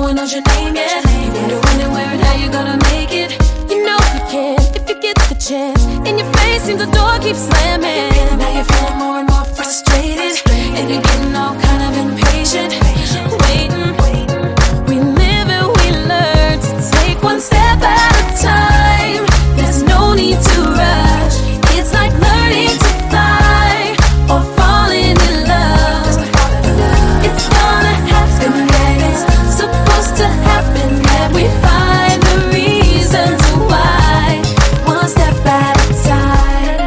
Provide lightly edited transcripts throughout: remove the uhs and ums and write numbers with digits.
one knows your name yet. You wonder when and where and how you're gonna make it. You know you can if you get the chance. In your face seems the door keeps slamming. Now you're feeling more and more frustrated, and you're getting all kind of impatient. Waiting, we live and we learn to take one step at a time. There's no need to rush. It's like learning to fly or falling in love. It's gonna happen, yeah, it's supposed to happen. And we find the reasons why, one step at a time.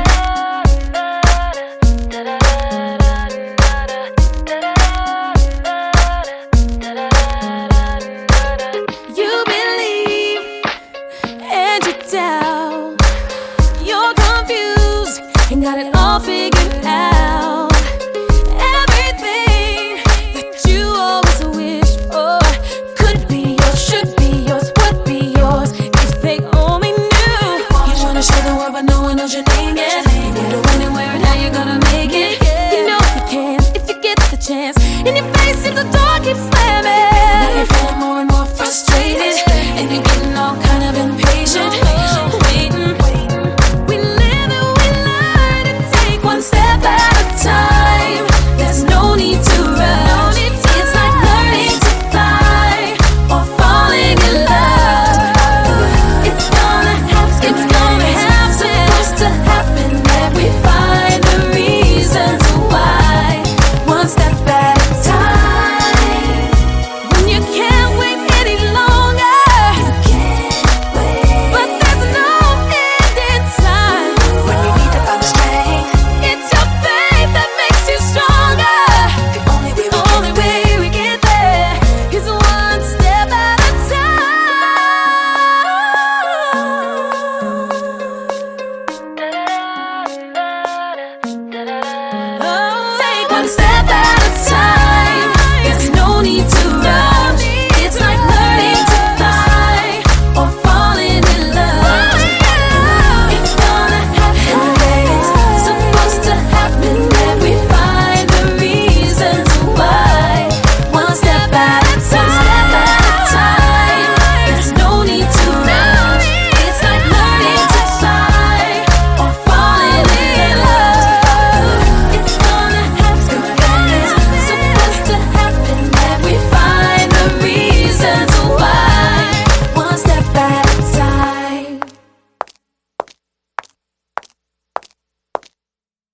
You believe and you doubt. You're confused and got it all figured out. Everything that you always wished for could be yours, should be yours, would be yours if they only knew. You wanna show the world, but no one knows your name yet. You wonder when and where and how you're gonna make it. You know you can if you get the chance. In your face, if the door keeps slamming. Now you're feeling more and more frustrated.